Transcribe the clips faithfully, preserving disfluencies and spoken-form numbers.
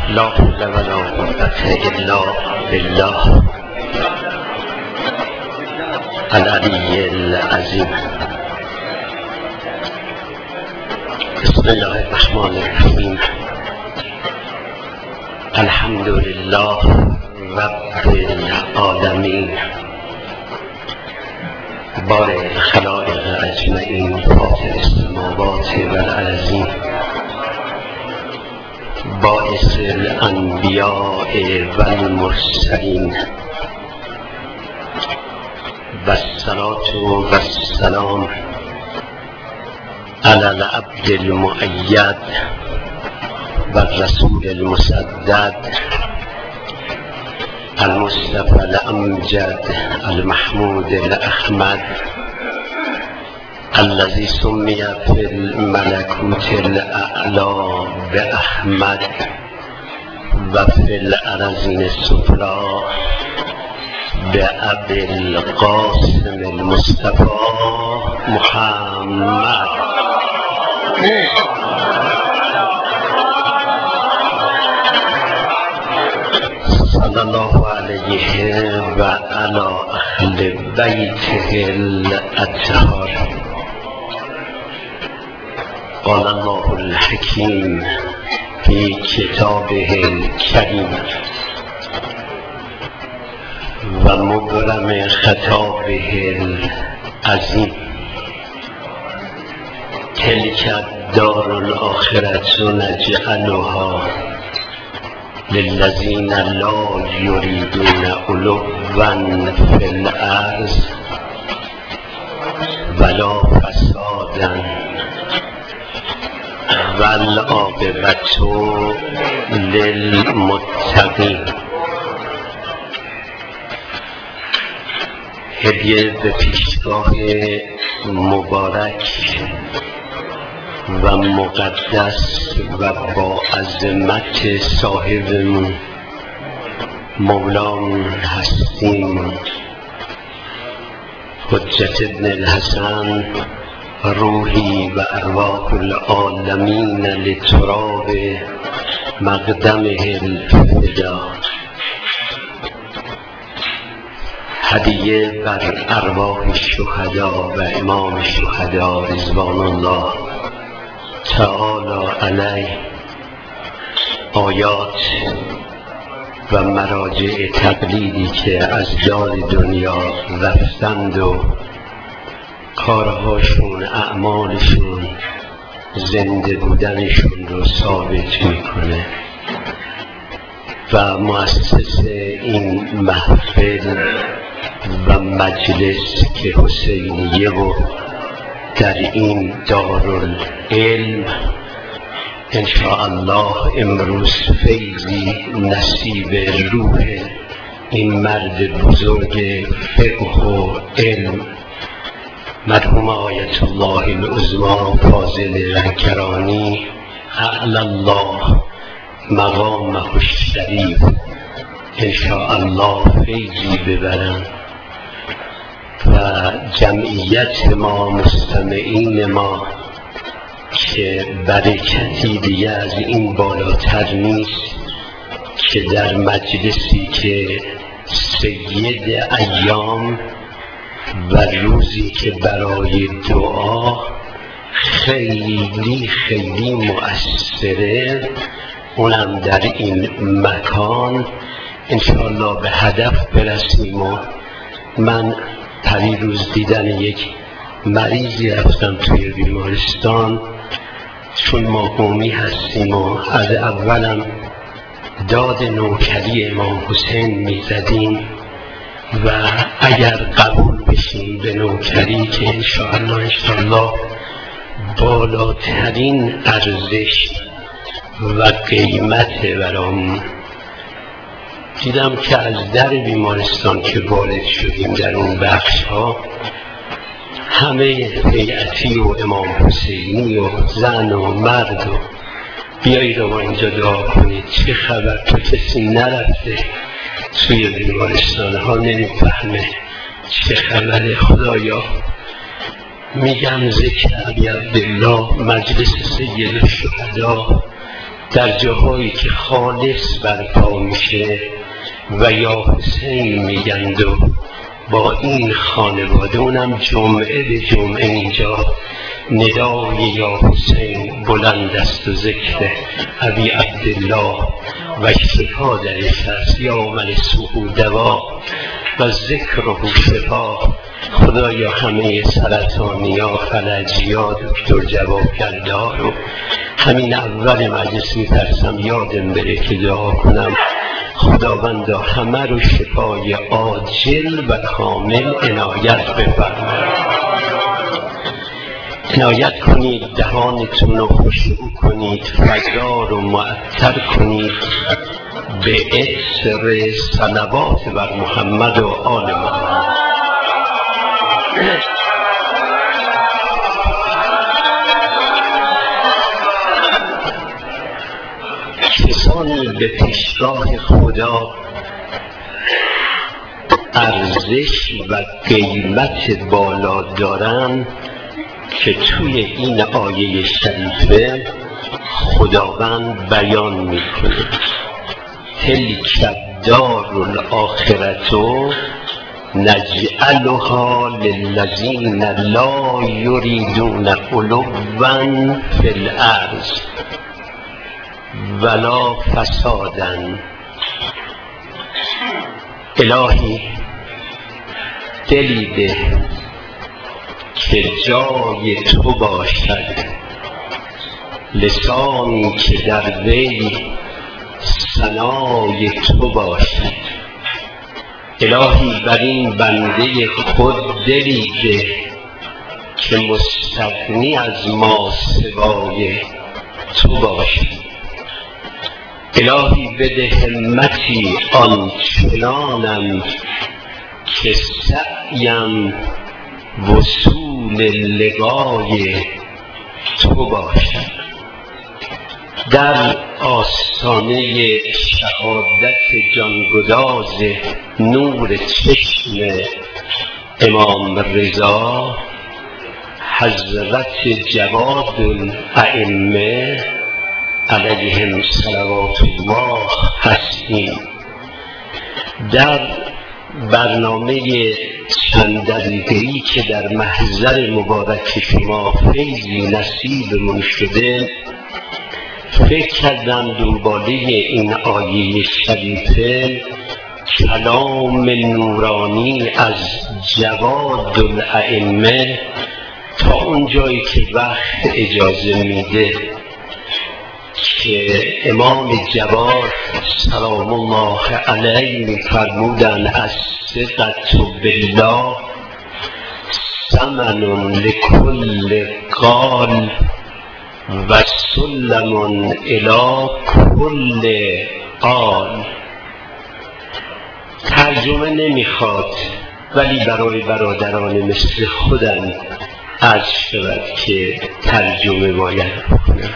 لا حول ولا قوة الا بالله العلی العظیم. بسم الله الرحمن الرحیم. الحمد لله رب العالمین بارئ الخلائق اجمعین فاطر السماوات والارضین باعث الانبیاء والمرسلین والصلاة والسلام علی العبد المؤید والرسول المسدد المصطفى الامجد المحمود الاحمد الذي سمي في الملكوت الاعلى باحمد وفي الارضين السفلى بأبي القاسم المصطفى محمد. صلى الله عليه وعلى أهل بيته الأطهار. قال الله الحكيم في كتابه الكريم و مبرم خطابه العظیم: تلك الدار الآخرة نجعلها للذین لا یریدون علوا فی الارض ولا فسادا والعاقبة للمتقین. هدیه به پیشگاه مبارک و مقدس و با عظمت صاحبمون مولامون هستیم حجت ابن الحسن روحی و ارواح العالمین لتراب مقدمه الفدا. هدیه بر ارواح شهدا و امام الشهدا رضوان الله تعالی علیه. آیات و مراجع تقلیدی که از دار دنیا رفتند و کارهاشون اعمالشون زنده بودنشون رو ثابت میکنه و مؤسس این محفل و مجلس که حسینیه و در این دارالعلم انشاءالله امروز فیضی نصیب روح این مرد بزرگ فقه و علم مرحوم آیت الله العظمی فاضل رنکرانی اعلی الله مقامه الشریف انشاءالله فیضی ببرن و جمعیت ما مستمعین ما که برکتی دیگه از این بالاتر نیست که در مجلسی که سید ایام و روزی که برای دعا خیلی خیلی مؤثره، اونم در این مکان انشاءالله به هدف برسیم. و من پریروز دیدن یک مریضی رفتم توی بیمارستان، چون ما قومی هستیم و از اولم داد نوکری امام حسین میزدیم و اگر قبول بشیم به نوکری که انشاءالله انشاءالله بالاترین ارزش و قیمت برامون. دیدم که از در بیمارستان که وارد شدیم در اون بخش ها همه هیئتی و امام حسینی و زن و مرد و بیایی رو ما اینجا دعا کنید. چه خبر؟ تو کسی نرفته توی بیمارستان ها نمیفهمه چه خبر خدایا. میگم ذکر ابی عبدالله مجلس سید الشهدا در جاهایی که خالص برپا میشه و یا حسین میگند و با این خانواده، اونم جمعه به جمعه اینجا ندای یا حسین بلند است و ذکر ابی عبدالله و اشتفا درش است یا من سوء دوا و ذکره شفا. خدایا همه سرطانیا، فلجیا، دکتر جواب کرده ها رو همین اول مجلس میترسم یادم بره که دعا کنم. خداوندا همه رو شفای عاجل و کامل عنایت بفرمایید. عنایت کنید دهانتون رو خوشبو کنید، فضا رو معطر کنید به عطر صلوات بر محمد و آل محمد. کسانی به پیشگاه خدا ارزش و قیمت بالا دارن که توی این آیه شریفه خداوند بیان میکنه. تلک الدار الاخرة نجعلها للذین لا یریدون علوا فی الارض ولا فسادا. الهی دلی ده که جای تو باشد، لسانی که در وی ثنای تو باشد. الهی بر این بنده خود دلی ده که مستغنی از ما سوای تو باشد. الهی بده همتی آنچنانم که سعیم وصول لقای تو باشد. در آستانه شهادت جانگداز نور چشم امام رضا حضرت جواد الائمه علیهم صلوات الله هستیم. در برنامه چند دقیقه‌ای که در محضر مبارک شما فیضی نصیبمون شده، فکر کردم دنباله این آیه شریفه کلام نورانی از جواد الائمه تا اون جایی که وقت اجازه میده که امام جواد سلام الله علیه می‌فرمودند الثقة بالله ثمن لكل قال و سلم الی کل آل. ترجمه نمیخواد ولی برای برادران مثل خودم عرض شود که ترجمه باید بکنم.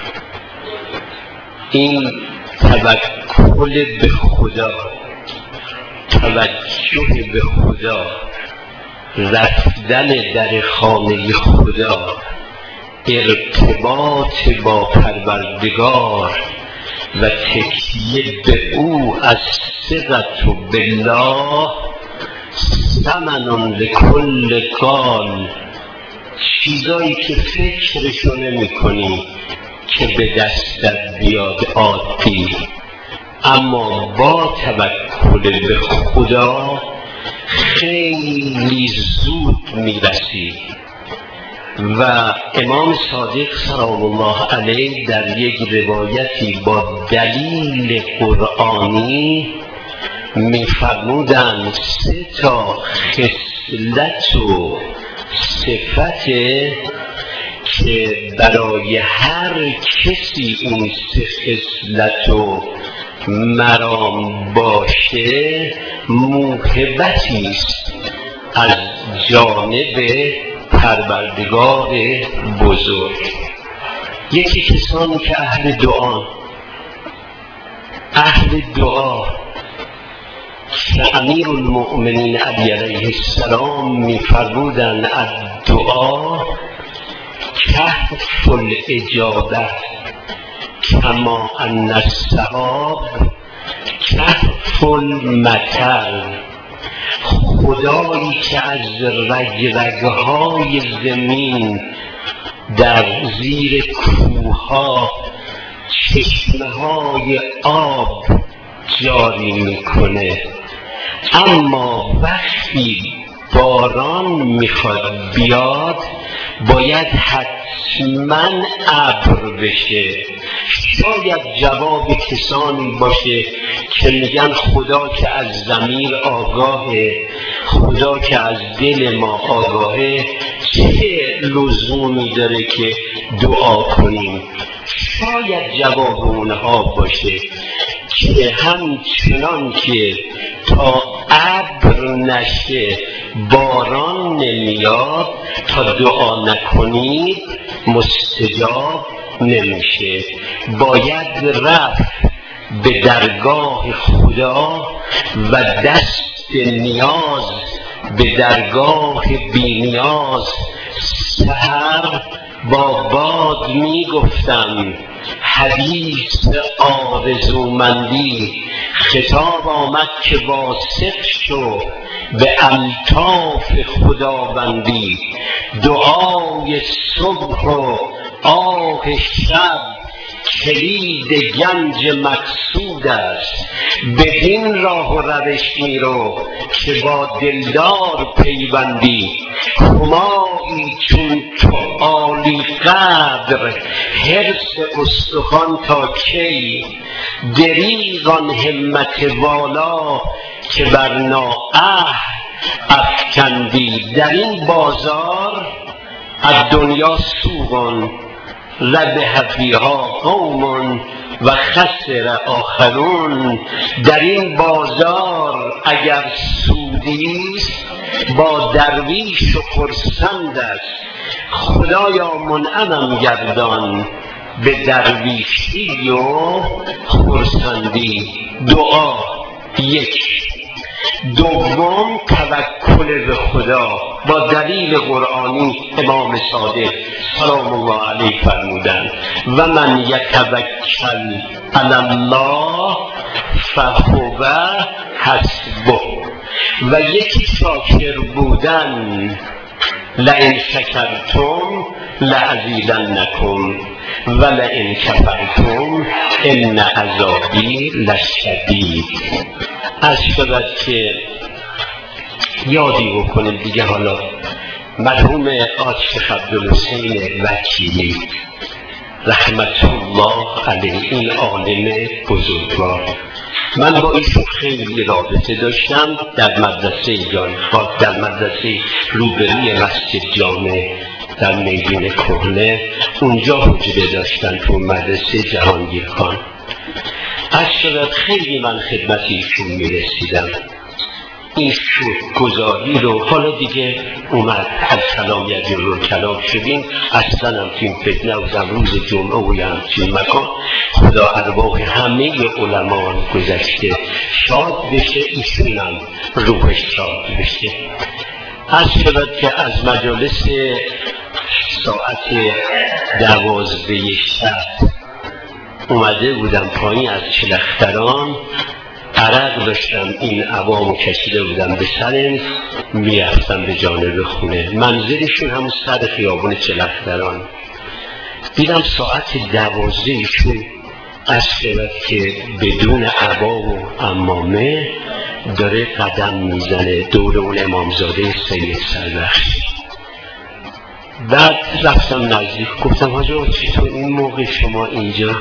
این توکل به خدا، توجه به خدا، رفتن در خانه خدا، ارتباط با پروردگار و تکیه به او از ثقة بالله ثمن لکل قال. چیزایی که فکرشو نمی کنی که به دستت بیاد عادی، اما با توکل به خدا خیلی زود میرسی. و امام صادق سلام الله علیه در یک روایتی با دلیل قرآنی میفرمودند سه تا خصلت و صفت که برای هر کسی این سه خصلت و مرام باشه موهبتی است از جانب پروردگار بزرگ. یکی کسانی که اهل دعا اهل دعا که امیر المؤمنین علی علیه السلام می‌فرمودند الدعا کهف الاجابه، کما ان السحاب کهف المطر، خدایی که از رگرگهای زمین در زیر کوهها چشمه های آب جاری میکنه، اما وقتی باران میخواد بیاد باید حتما ابر بشه. شاید جواب کسانی باشه که میگن خدا که از ضمیر آگاهه، خدا که از دل ما آگاهه، چه لزومی داره که دعا کنیم؟ شاید جواب اونها باشه که همچنان که تا ابر نشه باران نمیاد، تا دعا نکنید مستجاب نمیشه. باید رفت به درگاه خدا و دست نیاز به درگاه بی نیاز. سحر با باد میگفتم حدیث آرزومندی، خطاب آمد که واثق شو به الطاف خداوندی. دعای صبح و آه شب کلید گنج مقصود است. بدین راه و روش میرو که با دلدار پیوندی. همایی چون تو عالی قدر حرص استخوان تا کی؟ دریغ آن همت والا که بر نااهل افکندی. در این بازار از دنیا سوقن ربح فیها قوم و خسر آخرون. در این بازار اگر سودیست با درویش و خرسند است. خدایا منعمم گردان به درویشی و خرسندی. دعا یک. دوم توکل به خدا. با دلیل قرآنی امام صادق سلام الله علیه فرمودند و من یتوکل علی الله فهو حسبه. و یکی شاکر بودن لئن شکرتم لازیدنکم و لئن کفرتم ان عذابی لشدید. از شود که یادی بکنیم دیگه. حالا مرحوم عاشق عبدالحسین وکیلی رحمت الله علیه، این عالم بزرگوار، من با ایشون خیلی رابطه داشتم در مدرسه جان خاک، در مدرسه روبروی مسجد جامع در میدون کهنه، اونجا حجره داشتن تو مدرسه جهانگیر خان. از شدت خیلی من خدمت ایشون میرسیدم. این شکرگزاری رو حالا دیگه اومد از سلام یجر کلام شدیم، اصلا هم تیم فتنه و روز جمعه و همچین مکان. خدا ارواح همه علمان گذشته شاد بشه، ایشونم روحش شاد بشه. از شد که از مجالس ساعت دوازده شب اومده بودم پایین از چلختران، عرق داشتم، این عوامو کشیده بودم به سرم، میرفتم به جانب خونه. منزلشون همون سر خیابون چلختران. دیدم ساعت دوازدهشون از شود که بدون عبا و عمامه داره قدم میزنه دور اون امامزاده سید سربخش. بعد رفتم نزدیک، گفتم حاجا چطور این موقع شما اینجا؟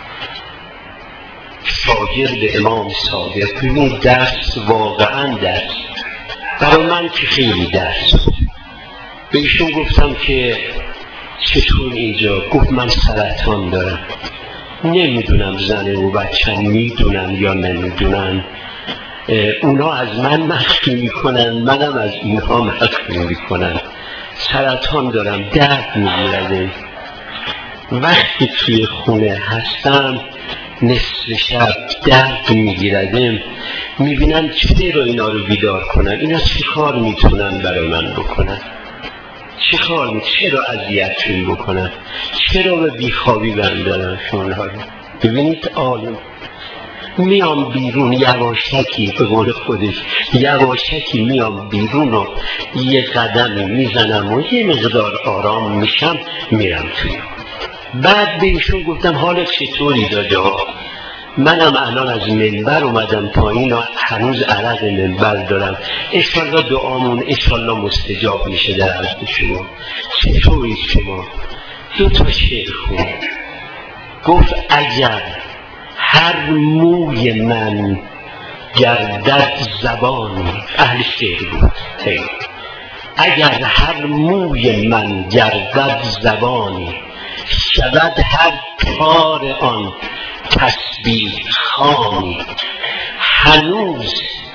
شاگرد امام صادق، ببین درس واقعا درس برای من که خیلی درس. به ایشون گفتم که چطور اینجا؟ گفت من سرطان دارم. نمیدونم زنه و بچه میدونن یا نمیدونن، اونا از من مخفی میکنن، منم از اینها مخفی میکنن. سرطان دارم، درد میگیرده. وقتی توی خونه هستم نصف شب درد میگیردم، میبینم چه رو اینا رو بیدار کنن، اینا چی کار میتونن برای من بکنن، چه کار می چرا اذیتتون بکنم؟ چرا به بیخوابی بندارم شما رو؟ ببینید عالم میام بیرون یواشکی، به قول خودش یواشکی میام بیرون و یه قدمی میزنم و یه مقدار آرام میشم میرم توی. بعد به ایشون گفتم حالت چطوری دادا؟ منم الان از منبر اومدم پایین و هنوز عرق منبر دارم، انشالله دعامون انشالله مستجاب میشه در عرض شما. چطوری شما؟ دو تا شعر خون. گفت اگر هر موی من گردد زبانی، اهل شعر بود، اگر هر موی من گردد زبانی، شود هر کار آن تسبیح خوانی، هنوز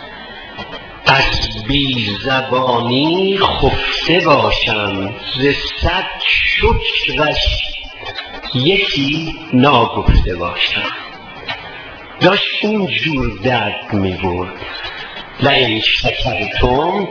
از بی زبانی خفته باشم، ز صد شکرش یکی ناگفته باشم. داشت اینجور درد می‌برد لئن شکرتم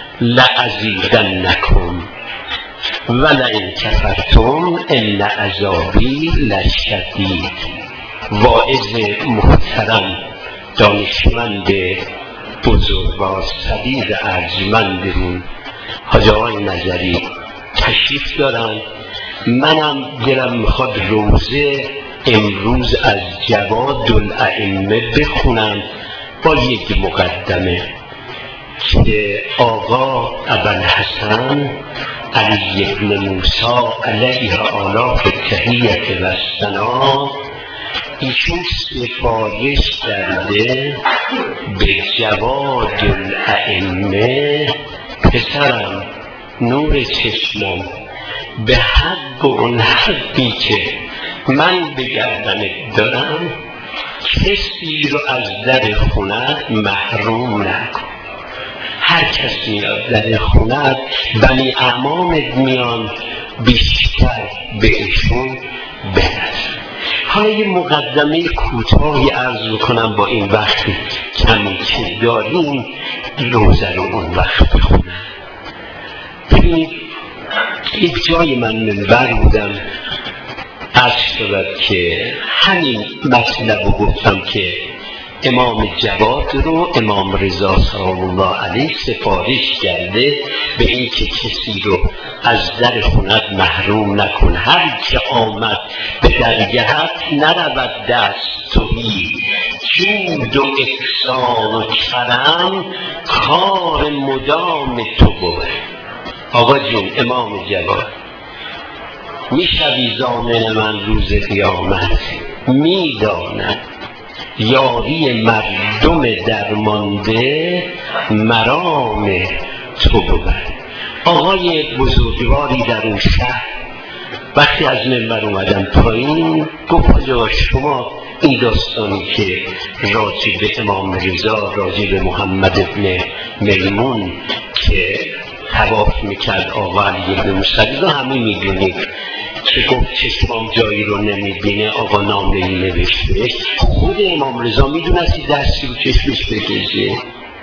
لأزیدنکم ولئن کفرتم ان عذابی لشدید. واعظ محترم دانشمند بزرگوار صدیق ارجمندمون حاجی آقای نظری تشریف دارن. منم دلم میخواد روزه امروز از جواد الائمه بخونم با یک مقدمه که آقا ابوالحسن علی بن موسی علیه آلاف التحیة و الثنا ایشون سفارش کرده به جواد الائمه، پسرم نور چشمم، به حق اون حقی که من به گردنت دارم کسی رو از در خونت محروم نکن. هر کسی میاد در خونت بنی اعمامت میان بیشتر بهشون بنظر. حالا یه مقدمه کوتاهی عرض کنم با این وقتی کمی که داریم روزه رو اون وقت بخونم. ببینید یک جای من منبر بودم عرض شد که همین مطلب رو گفتم که امام جواد رو امام رضا سلام الله علیه سفارش کرده به این که کسی رو از در خونت محروم نکن. هر که آمد به درگهت نرود دست تویی، جود و احسان و کرم کار مدام تو بود. آقا جون امام جواد میشوی ضامن من روز قیامت، میداند یاری مردم درمانده مرام تو بود. آقای بزرگواری در اون شهر وقتی از منبر اومدن پایین گفت آجا شما این داستانی که راجع به امام رضا، راجع به محمد ابن میمون که طواف میکرد آقا علی بن موسی رو همه میدونید که گفت چشمام جایی رو نمیبینه، آقا نامه ای نوشته. خود امام رضا میدونستی دستی رو چشمش بکشه،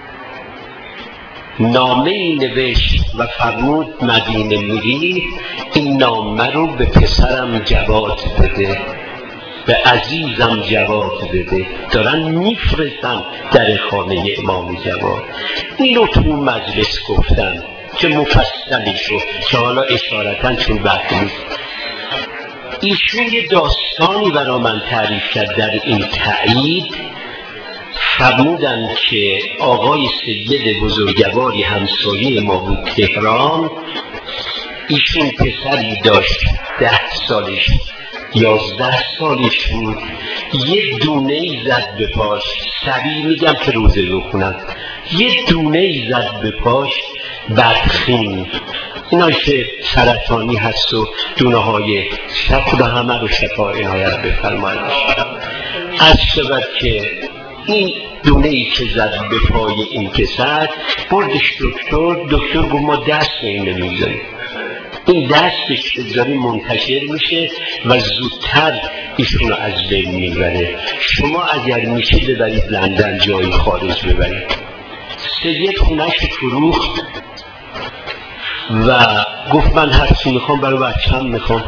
نامه ای نوشت و فرمود مدینه میری این نامه رو به پسرم جواد بده، به عزیزم جواد بده، دارن میفرستن در خانه امام جواد. اینو تو مجلس گفتن که مفصلی شد که حالا اشارتاً چون وقت نیست. ایشون یه داستانی برای من تعریف کرد در این تایید. فرمودن که آقای سید بزرگواری همسایه ما بود تهران، ایشون پسری داشت ده سالش یازده سالش بود، یه دونه ای زد به پاش، سریع میگم که روزه بخونم، یه دونه ای زد به پاش بدخیم، اینا که سرطانی هست و دونه های شکل همه رو شفا عنایت بفرمایید. از شود که این دونه ای که زد به پای این پسر بردش دکتر، دکتر گفت ما دست این نمیزنیم، این دستش که داری منتشر میشه و زودتر ایشونو از بین میبره، شما اگر میشه ببرید لندن جایی خارج ببرید. سید خونش فروخت، و گفت من هرچی میخوام برای بچه‌م میخوام.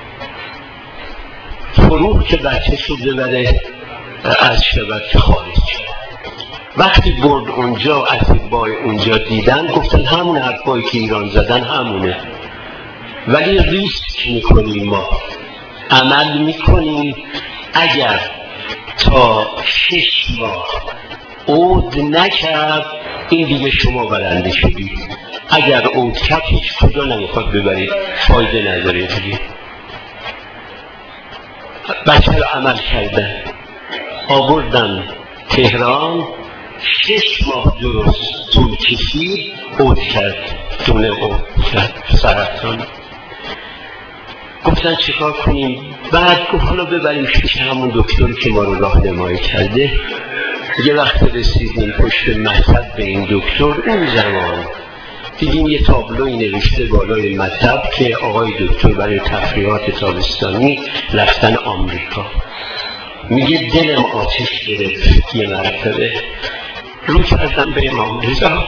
فروغ که بچه شو ببره از شبکه خارج شد. وقتی برد اونجا اتباع اونجا دیدن گفتن همون حرفایی که ایران زدن همونه، ولی ریسک میکنیم، ما عمل میکنیم. اگر تا شش ماه عود نکرد این دیگه شما برنده شدید، اگر عود کرد هیچ کجا نمیخواد ببرید، فایده نداره دیگه. بچه رو عمل کردن، آوردن تهران، شش ماه درست طول کشید، عود کرد، دونه عود کرد، سرطان. گفتن چیکار کنیم؟ بعد گفت حالا ببریم پیش همون دکتری که ما رو راهنمایی کرده. یه وقت رسیدیم پشت مطب به این دکتر، اون زمان دیدیم یه تابلوی نوشته بالای مطب که آقای دکتر برای تفریحات تابستانی رفتن آمریکا. میگه دلم آتش گرفت یه مرتبه، رو کردم به امام رضا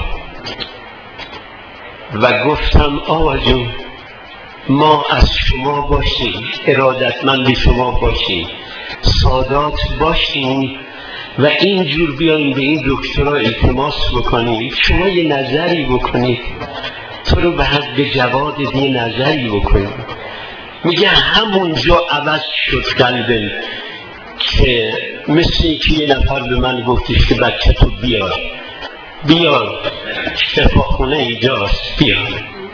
و گفتم آقا جون ما از شما باشیم، ارادتمند شما باشیم، سادات باشیم و اینجور بیاییم به این دکترها التماس بکنیم، شما یه نظری بکنید، تو رو به حد جواد یه نظری بکنید. میگه همونجا عوض شد قلبم، که مثل اینکه یه نفر به من گفتش که بچه تو بیار بیار شفاخونه اینجاست، بیار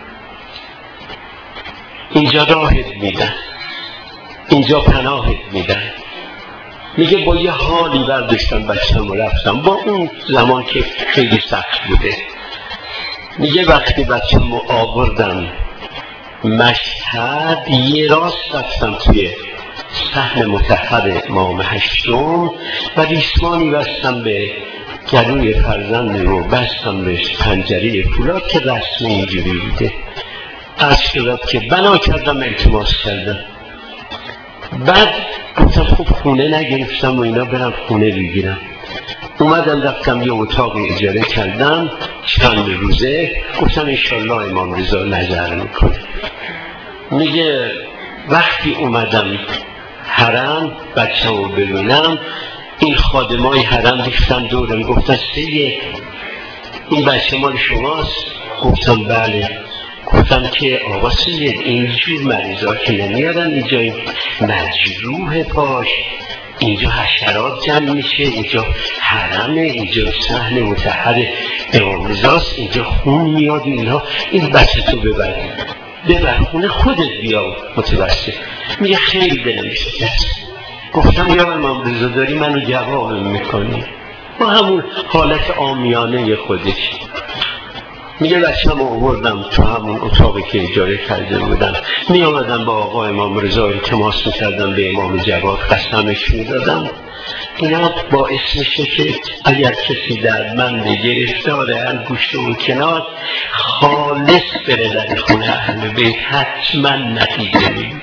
اینجا راهت میدن، اینجا پناهت میدن. میگه با یه حالی برداشتم بچه‌مو رفتم، با اون زمان که خیلی سخت بوده. میگه وقتی بچه‌مو آوردم مشهد، یه راست رفتم توی صحن مطهر امام هشتم و ریسمانی بستم به گلوی فرزند رو، بستم به پنجره فولاد که رسم اینجوری بوده. از شداد که بنا کردم، التماس کردم. بعد گفتم خب خونه نگرفتم و اینا، برم خونه بگیرم. اومدم رفتم یه اتاق اجاره کردم چند روزه. گفتم انشالله امام رضا نظر میکنه. میگه وقتی اومدم حرم بچه رو ببینم، این خادمای حرم ریختن دورم، گفتن سید این بچه مال شماست؟ گفتم بله. گفتم که آقا سید اینجور مریضا که نمیارن اینجا، این مجروح پاش، اینجا حشرات جمع میشه، اینجا حرمه، اینجا صحن مطهر امام رضاست، اینجا خون میاد اینها، این بچه تو ببر ببر خونه خودت بیا متوسط. میگه خیلی دلم شکست. گفتم یا امام رضا داری منو جواب میکنی؟ با همون حالت عامیانه خودش. میگه بچه‌مو آوردم تو همون اتاقی که اجاره کرده بودم، می آمدم با آقا امام رضا التماس میکردم به امام جواد، قسمش میدادم. اینا باعث میشه که اگر کسی دردمند گرفتار انگشت اون کنار خالص بره در خونه اهل بیت، حتما نتیجه میگیره.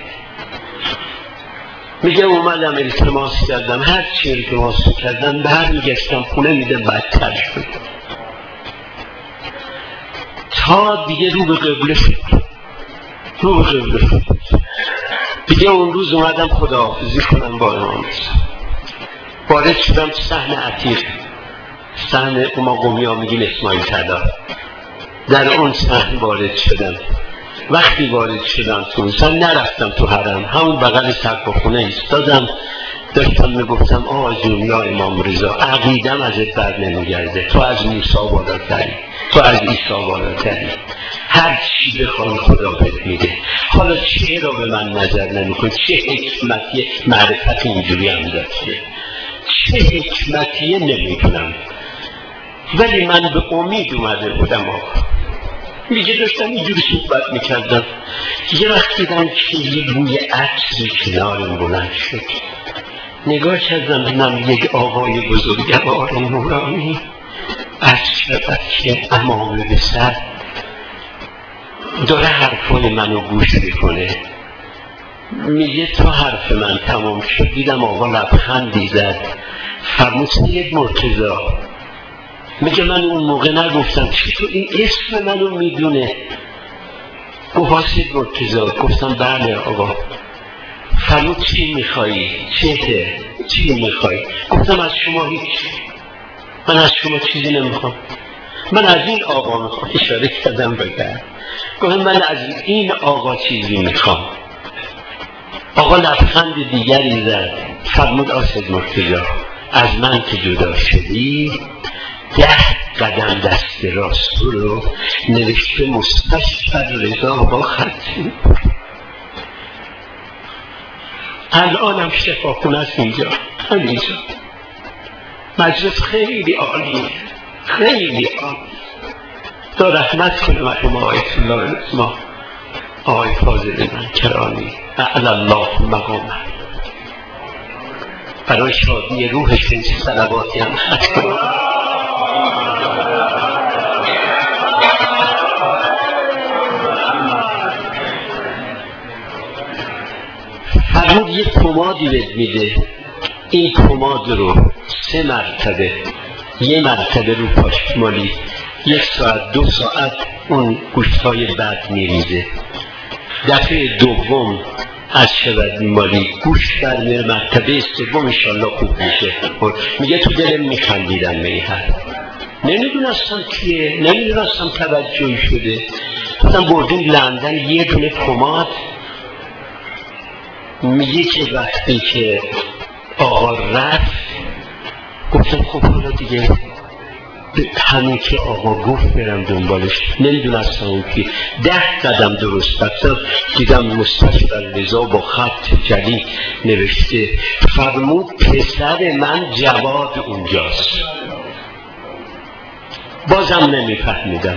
میگه اومدم التماس کردم، هر چی التماس کردم برمیگشتم خونه، میده بدتر شد تا دیگه رو به قبله شد، رو به قبله شد. دیگه اون روز اومدم خداحافظی کنم با امام رضا. وارد شدم صحن عتیق، صحن ما قمی ها میگیم اسماعیل طلا، در اون صحن وارد شدم. وقتی وارد شدم تو اون نرفتم تو حرم، همون بغل سقف خونه ایستادم، داشتم میگفتم آقا جون یا امام رضا عقیدم ازت بر نمیگرده، تو از موسی بالاتری، تو از عیسی بالاتری، هر چی بخوای خدا بهت میده. حالا چرا به من نظر نمیکنی؟ چه حکمتی معرفت اینجوری هم داشته، چه حکمتیه نمیدونم، ولی من به امید اومده بودم. آقا میگه داشتم اینجوری صحبت میکردم، یه وقت دیدم که یه بوی عطری کنارم بلند شد. نگاه کردم دیدم یک آقای بزرگوار نورانی از شبکه امام به سر داره حرفای منو گوش میکنه. میگه تا حرف من تمام شد دیدم آقا لبخندی زد، فرمود سید مرتضی. میگه من اون موقع نگفتم چطور این اسم منو میدونه؟ گفت واسید مرتضی. گفتم بله آقا. فرمود چی میخوایی؟ چیه؟ چی میخوایی؟ گفتم از شما هیچ، من از شما چیزی نمیخوام، من از این آقا میخوام. اشاره کردم بگم. گفتم من از این آقا چیزی میخوام. آقا لبخند دیگری زد. فرمود آسد مرتضی، از من که جدا شدی ده قدم دست راست رو نوشته مستشفی رضا با خطی. الانم شفاخونه است اینجا، همینجا. مجلس خیلی عالیه، خیلی عالی. تا رحمت کنه مرحوم آیت الله العظما آقای فاضل من کرانی اعلی الله مقامه، برای شادی روحش این صلواتی هم ختم کنه. فرمود یک پمادی بهت میده، این پماد رو سه مرتبه، یه مرتبه رو پاشمالی، یک ساعت دو ساعت اون گوشت‌های بد میریزه. دفعه دوم از شود مالی گوشت برمیره، مرتبه سوم انشالله خوب میشه. میگه تو دلم میخندیدم به این حرف، نمیدونستم کیه، نمیدونستم توجهی شده. گفتم بردیم لندن یه دونه پماد. میگه که وقتی که آقا رفت گفتم خب حالا دیگه همین که آقا گفت برم دنبالش. نمیدونستم اون که ده قدم درست رفتم دیدم مستشفی رضا با خط جلی نوشته. فرمود پسر من جواد اونجاست. بازم نمیفهمیدم.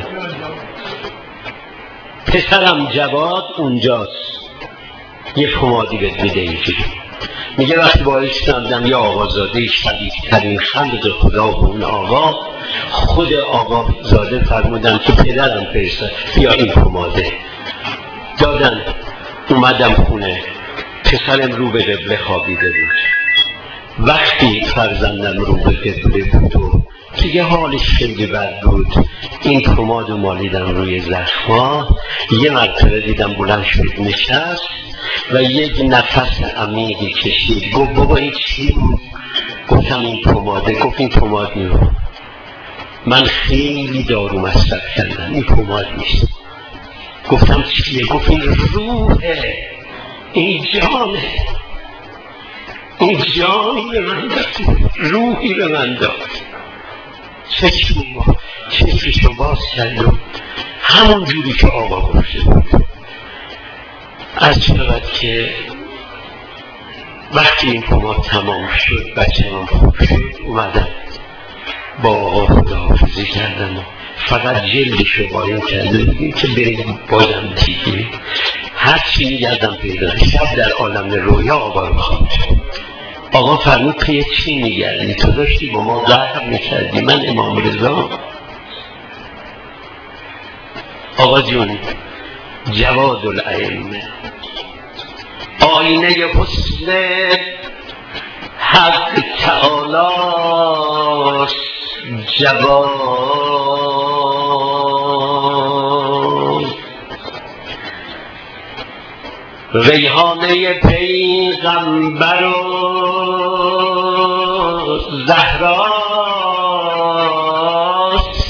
پسرم جواد اونجاست. یه پمادی بهت میده اینجوری. میگه وقتی باید شنیدم یا آقازاده شدید ترین خلق خدا و اون آقا، خود آقا زاده فرمودن که پدرم فرستاد بیا این پماده. دادن. اومدم خونه، پسرم رو به قبله خوابیده بود. وقتی فرزندم رو به قبله بود و دیگه حالش خیلی بد بود، این پماد رو مالیدم روی زخما. یه مرتبه دیدم بلند شد نشست و یک نفس عمیقی کشید. گفت بابا این چی بود؟ گفتم این پماده. گفت این پماد نیست، من خیلی دارو مصرف کردم، این پماد نیست. گفتم چیه؟ گفت این روحه، این جانه، این جانی به من داد، روحی به من داد. چشم چشمشو باز کرد و همون جوری که آقا گفته بود. از شود که وقتی این پماد تمام شد بچه من خوب شد، اومدم با آقا خداحافظی کردم و فقط جلدشو باید کرده بودیم که بریم بازم دیگه هر چی میگردم پیدا. شب در عالم رویا آقا رو خواب. آقا فرمود پی چی میگردی؟ تو داشتی با ما ظهر میکردی. من امام رضا. آقا جون جواد الائمه، آینه حسن حق تعالی جواد، ریحانه پیغمبر و زهراست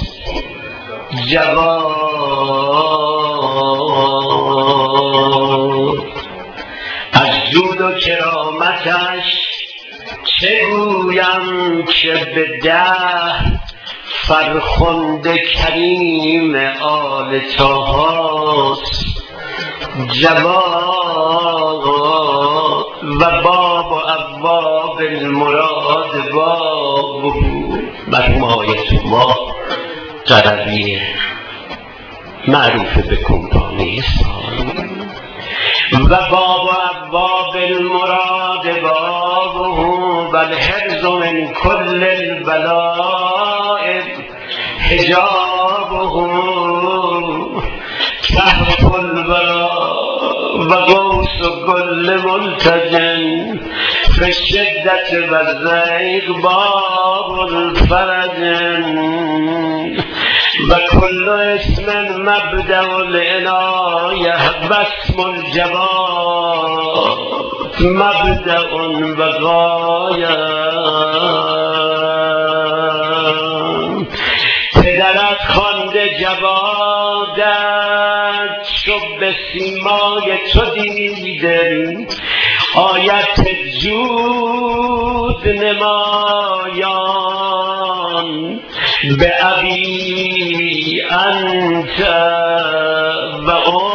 جواد. از جود و کرامتش چه گویم که به ده فرخنده کریم آل طاهاست جواد. و باب و ابواب المراد باب مرحوم آیت الله قربی معروف به کمپانی سال. و باب و ابواب المراد بابه و الحفظ من کل البلاء حجابه کهف البلاء و غوث کل ملتجن فی الشدة و الضیق باب الفرج و کل اسم مبدأ العنایه و اسم الجواد مبدأ و غایه. پدرت خوانده جوادت شب به سیمای تو دیدم آیت جود نمایان به ابی انت و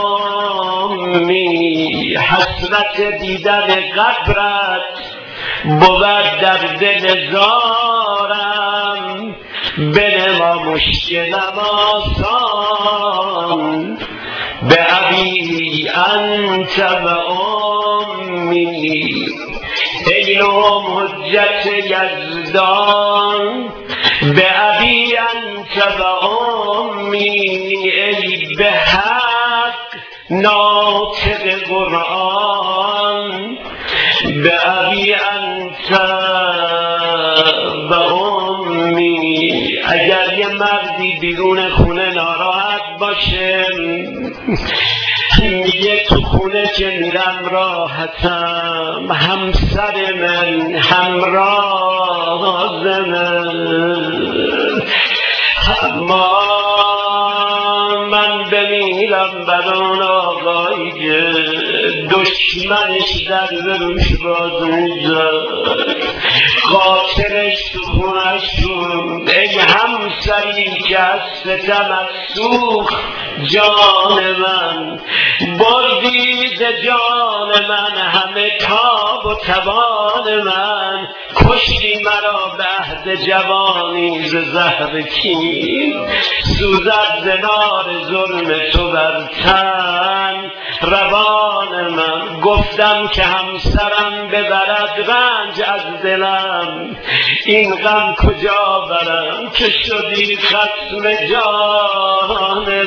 امی. حسرت دیدن قبرت بود در دل زارم بنما مشکلم آسان به ابی انت و امی. ای نام حجت یزدان به ابی انت و امی. ای به حق ناطق قرآن به ابی انت و امی. اگر یه مردی بیرون خونه ناراحت باشه میگه تو خونه که میرم راحتم، همسر من همراز من، اما من بمیرم بر اون آقایی که دشمنش در روش باز میزد، قاتلش تو خونشون. ای همسری که از ستمت سوخت جان من، بردی ز جان من همه تاب و توان من، کشتی مرا به عهد جوانی ز زهر کین، سوزد ز نار ظلم تو بر تن روان من. گفتم که همسرم ببرد رنج از دلم، این غم کجا برم که شدی خصم جان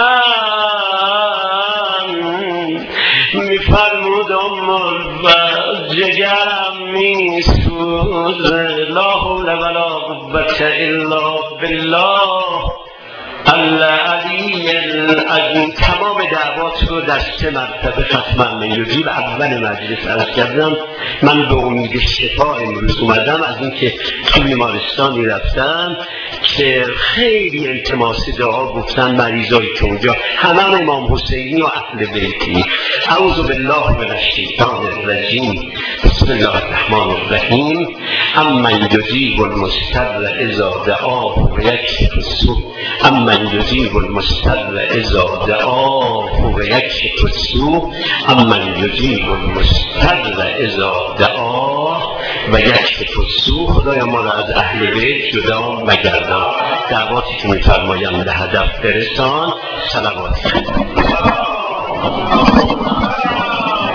من. میفرمود ام الفضل جگرم میسوزه، لا حول ولا قوة الا بالله العلی العظیم. تمام دعوات رو در سه مرتبه ختم یجیب. اول مجلس عرض کردم من به امید شفا امروز اومدم، از اینکه تو بیمارستانی رفتم که خیلی التماس دعا گفتن مریضایی که اونجا همه امام حسینی و اهل بیتی. اعوذ بالله من الشیطان الرجیم، بسم الله الرحمن الرحیم. امن یجیب المضطر اذا دعاه و یکشف السوء، امن یجیب المضطر اذا دعاه و یکشف السوء، امن یجیب المضطر اذا دعاه و یکشف السوء. خدایا ما را از اهل بیت جدا مگردان. دعواتی که می‌فرمایند به هدف برسان. صلوات